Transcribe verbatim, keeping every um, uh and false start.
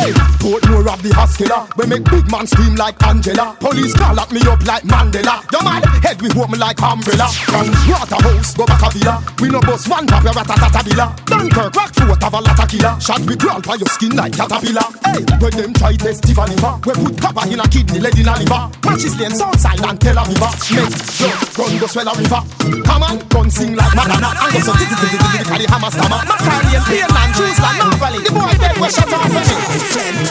Hey, Portmore of the Haskella. We make big man scream like Angela. Police call at me up like Mandela. Your man head we hold me like umbrella. From Waterhouse go back a villa. We no boss one pop your ratatatabilla. Dunkirk rock foot of a lot of killer. Shot we crawl by your skin like caterpillar. Hey, when them try test Tiffany liver, we put copper in a kidney, lead in a liver. Matches lane Southside and Tel Aviv. Make so run go swell a river. Come on, gun sing like Madonna. And go so titty titty titty carry hammer stammer. Macarian, Pearland, Jews like North Valley. The boy dead we shut off.